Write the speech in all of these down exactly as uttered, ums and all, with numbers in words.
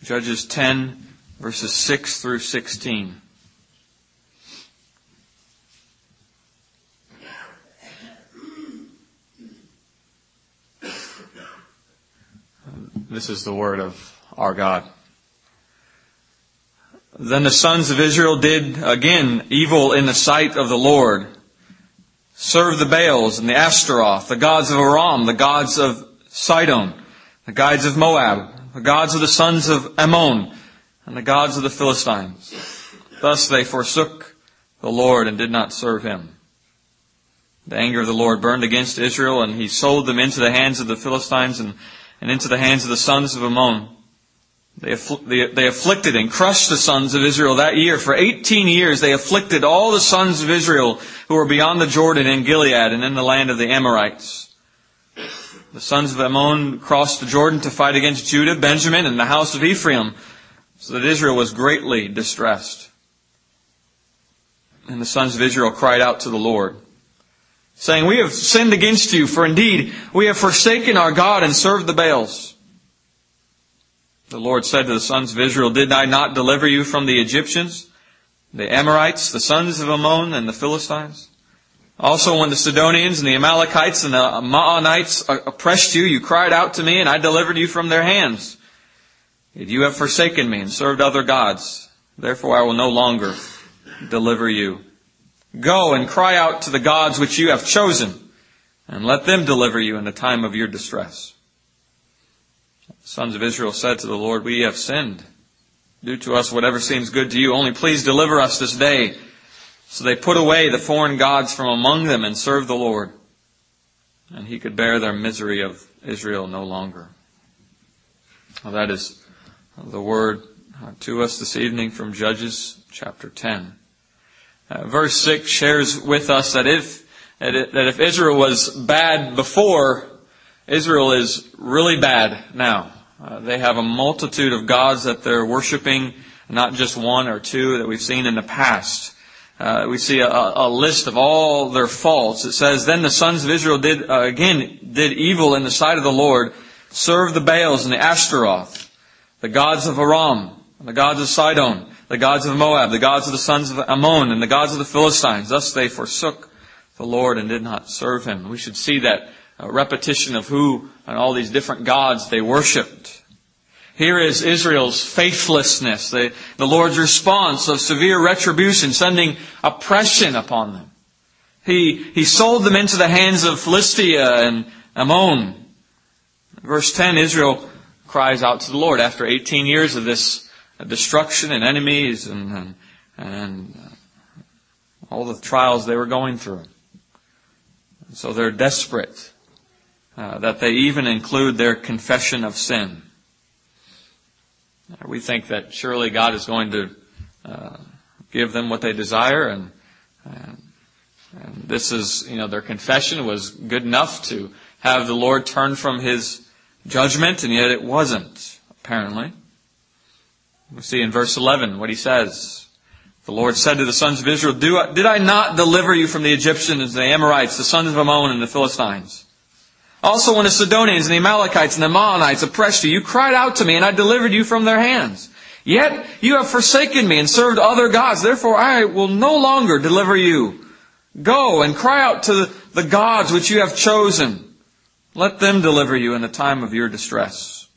Judges ten, verses six through sixteen. This is the word of our God. Then the sons of Israel did again evil in the sight of the Lord, served the Baals and the Ashtaroth, the gods of Aram, the gods of Sidon, the gods of Moab, the gods of the sons of Ammon, and the gods of the Philistines. Thus they forsook the Lord and did not serve Him. The anger of the Lord burned against Israel, and He sold them into the hands of the Philistines and, and into the hands of the sons of Ammon. They, affl- they, they afflicted and crushed the sons of Israel that year. For eighteen years they afflicted all the sons of Israel who were beyond the Jordan in Gilead and in the land of the Amorites. The sons of Ammon crossed the Jordan to fight against Judah, Benjamin, and the house of Ephraim, so that Israel was greatly distressed. And the sons of Israel cried out to the Lord, saying, "We have sinned against you, for indeed we have forsaken our God and served the Baals." The Lord said to the sons of Israel, "Did I not deliver you from the Egyptians, the Amorites, the sons of Ammon, and the Philistines? Also when the Sidonians and the Amalekites and the Maonites oppressed you, you cried out to me, and I delivered you from their hands. Yet you have forsaken me and served other gods. Therefore I will no longer deliver you. Go and cry out to the gods which you have chosen, and let them deliver you in the time of your distress." The sons of Israel said to the Lord, "We have sinned. Do to us whatever seems good to you. Only please deliver us this day." So they put away the foreign gods from among them and served the Lord. And He could bear their misery of Israel no longer. Well, that is the word to us this evening from Judges chapter ten. Uh, verse six shares with us that if that if Israel was bad before, Israel is really bad now. Uh, they have a multitude of gods that they're worshiping, not just one or two that we've seen in the past. Uh, we see a, a list of all their faults. It says, "Then the sons of Israel did uh, again did evil in the sight of the Lord, served the Baals and the Ashtaroth, the gods of Aram, and the gods of Sidon, the gods of Moab, the gods of the sons of Ammon, and the gods of the Philistines. Thus they forsook the Lord and did not serve Him." We should see that uh, repetition of who and all these different gods they worshipped. Here is Israel's faithlessness, the, the Lord's response of severe retribution, sending oppression upon them. He, he sold them into the hands of Philistia and Ammon. Verse ten, Israel cries out to the Lord after eighteen years of this destruction and enemies and, and, and all the trials they were going through. So they're desperate uh, that they even include their confession of sin. We think that surely God is going to uh, give them what they desire, and, and and this is, you know, their confession was good enough to have the Lord turn from His judgment, and yet it wasn't, apparently. We see in verse eleven what He says. The Lord said to the sons of Israel, Do I, "Did I not deliver you from the Egyptians, the Amorites, the sons of Ammon, and the Philistines? Also when the Sidonians and the Amalekites and the Maonites oppressed you, you cried out to me, and I delivered you from their hands. Yet you have forsaken me and served other gods. Therefore I will no longer deliver you. Go and cry out to the, the gods which you have chosen. Let them deliver you in the time of your distress."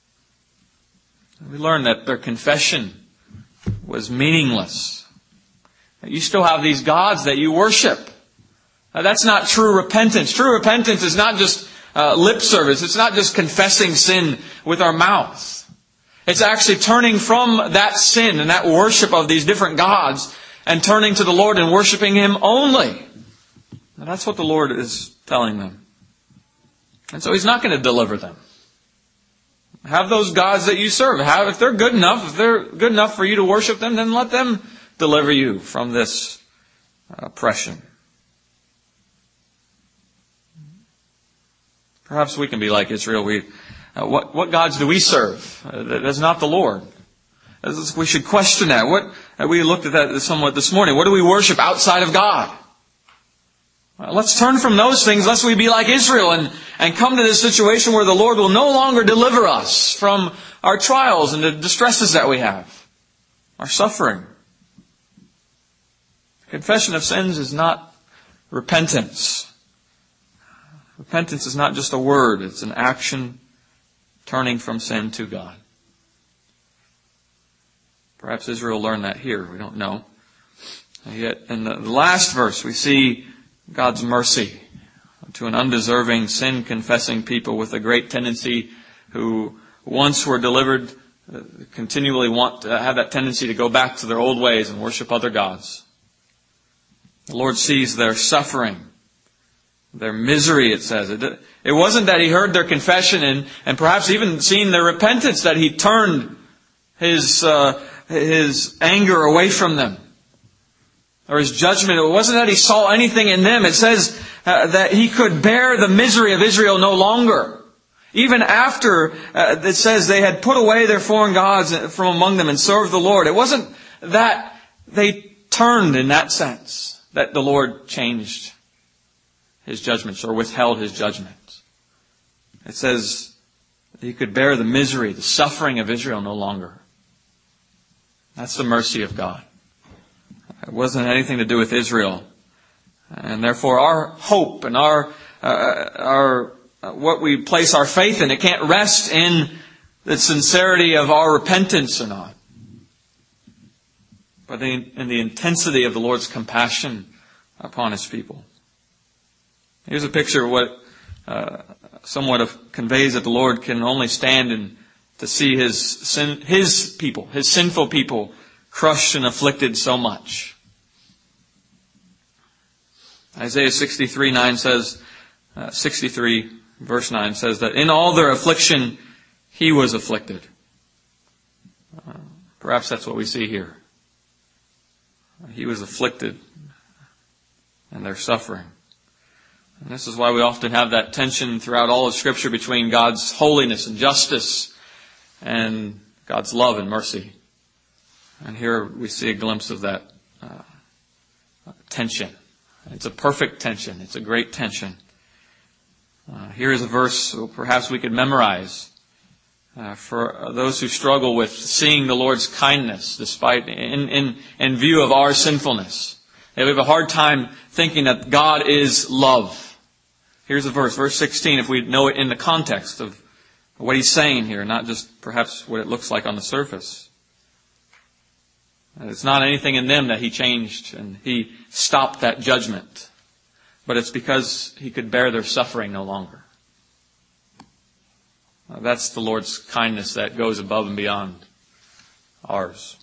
We learn that their confession was meaningless. You still have these gods that you worship. Now, that's not true repentance. True repentance is not just uh, lip service. It's not just confessing sin with our mouth. It's actually turning from that sin and that worship of these different gods and turning to the Lord and worshiping Him only. Now, that's what the Lord is telling them. And so He's not going to deliver them. Have those gods that you serve. Have, if they're good enough, if they're good enough for you to worship them, then let them deliver you from this oppression. Perhaps we can be like Israel. We, uh, what, what gods do we serve? Uh, that's not the Lord. We should question that. What uh, we looked at that somewhat this morning. What do we worship outside of God? Let's turn from those things lest we be like Israel and, and come to this situation where the Lord will no longer deliver us from our trials and the distresses that we have, our suffering. Confession of sins is not repentance. Repentance is not just a word, it's an action turning from sin to God. Perhaps Israel learned that here, we don't know. And yet in the last verse we see God's mercy to an undeserving, sin-confessing people with a great tendency who once were delivered, uh, continually want to have that tendency to go back to their old ways and worship other gods. The Lord sees their suffering, their misery, it says. It, it wasn't that He heard their confession and, and perhaps even seen their repentance that He turned His, uh, His anger away from them. Or His judgment. It wasn't that He saw anything in them. It says uh, that He could bear the misery of Israel no longer. Even after uh, it says they had put away their foreign gods from among them and served the Lord. It wasn't that they turned in that sense, that the Lord changed His judgments or withheld His judgments. It says that He could bear the misery, the suffering of Israel no longer. That's the mercy of God. It wasn't anything to do with Israel. And therefore our hope and our, uh, our, uh, what we place our faith in, it can't rest in the sincerity of our repentance or not, but in, in the intensity of the Lord's compassion upon His people. Here's a picture of what uh, somewhat of conveys that the Lord can only stand and to see His sin, His people, His sinful people, crushed and afflicted so much. Isaiah sixty-three nine says, uh, sixty-three verse nine says that in all their affliction He was afflicted. Uh, perhaps that's what we see here. He was afflicted and their suffering. And this is why we often have that tension throughout all of Scripture between God's holiness and justice and God's love and mercy. And here we see a glimpse of that uh, tension. It's a perfect tension. It's a great tension. Uh, here is a verse perhaps we could memorize uh, for those who struggle with seeing the Lord's kindness despite in, in, in view of our sinfulness. And we have a hard time thinking that God is love. Here's a verse, verse sixteen, if we know it in the context of what He's saying here, not just perhaps what it looks like on the surface. It's not anything in them that He changed and He stopped that judgment. But it's because He could bear their suffering no longer. That's the Lord's kindness that goes above and beyond ours.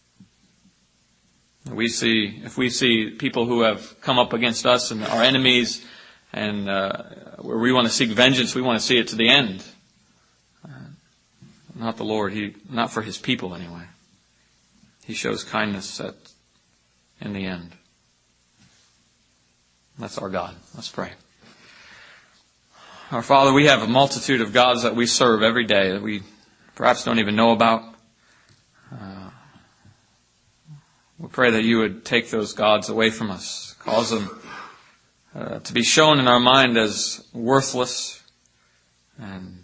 We see, if we see people who have come up against us and our enemies and uh, where we want to seek vengeance, we want to see it to the end. Uh, not the Lord, He, not for His people anyway. He shows kindness at, in the end. That's our God. Let's pray. Our Father, we have a multitude of gods that we serve every day that we perhaps don't even know about. Uh, we pray that You would take those gods away from us, cause them uh, to be shown in our mind as worthless and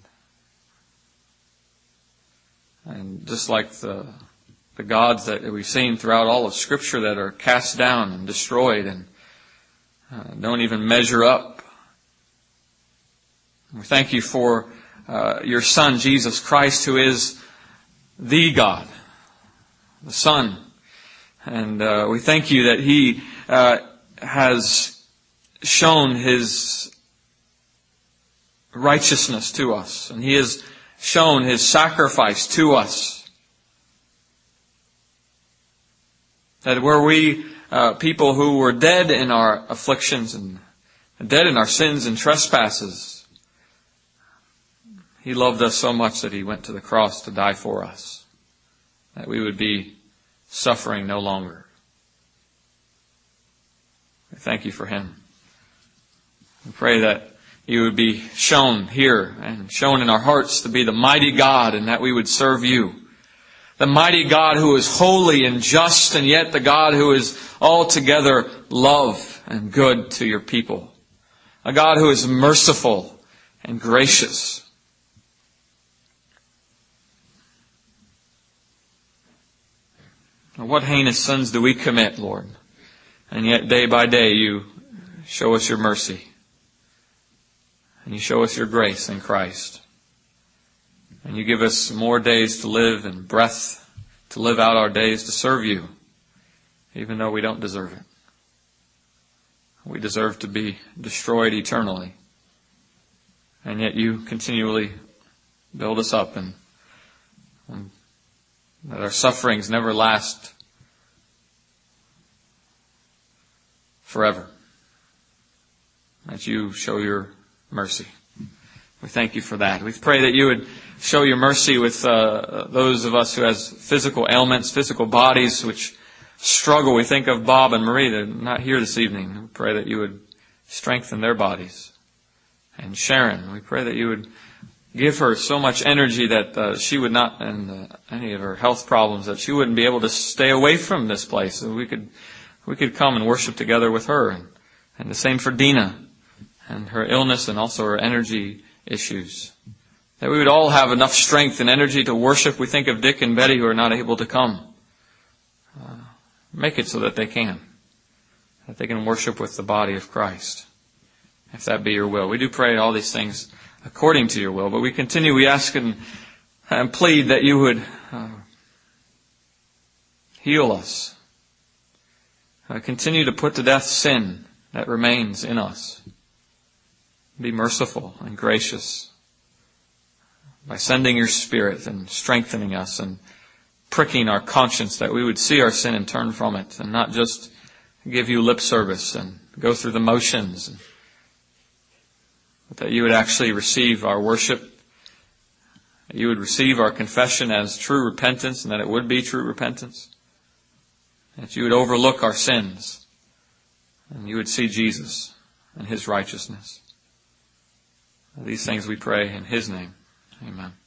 and just like the the gods that we've seen throughout all of Scripture that are cast down and destroyed and uh, don't even measure up. We thank You for uh, Your Son, Jesus Christ, who is the God, the Son. And uh, we thank You that He uh, has shown His righteousness to us. And He has shown His sacrifice to us. That were we uh, people who were dead in our afflictions and dead in our sins and trespasses, He loved us so much that He went to the cross to die for us, that we would be suffering no longer. We thank You for Him. We pray that You would be shown here and shown in our hearts to be the mighty God and that we would serve You. The mighty God who is holy and just and yet the God who is altogether love. and good to your people. A God who is merciful and gracious. What heinous sins do we commit, Lord? And yet day by day you show us your mercy. And you show us your grace in Christ. And you give us more days to live and breath to live out our days to serve you, even though we don't deserve it. We deserve to be destroyed eternally. And yet you continually build us up, and, and that our sufferings never last forever. That you show your mercy. We thank you for that. We pray that you would show your mercy with uh, those of us who has physical ailments, physical bodies which struggle. We think of Bob and Marie. They're not here this evening. We pray that you would strengthen their bodies. And Sharon, we pray that you would give her so much energy that uh, she would not, and uh, any of her health problems, that she wouldn't be able to stay away from this place. So we could we could come and worship together with her. And, and the same for Dina and her illness and also her energy issues. That we would all have enough strength and energy to worship. We think of Dick and Betty who are not able to come. Uh, make it so that they can. That they can worship with the body of Christ. If that be your will. We do pray all these things according to your will. But we continue, we ask and, and plead that you would uh, heal us. Uh, continue to put to death sin that remains in us. Be merciful and gracious by sending your Spirit and strengthening us and pricking our conscience that we would see our sin and turn from it and not just give you lip service and go through the motions, but that you would actually receive our worship, that you would receive our confession as true repentance and that it would be true repentance, that you would overlook our sins and you would see Jesus and His righteousness. These things we pray in His name. Amen.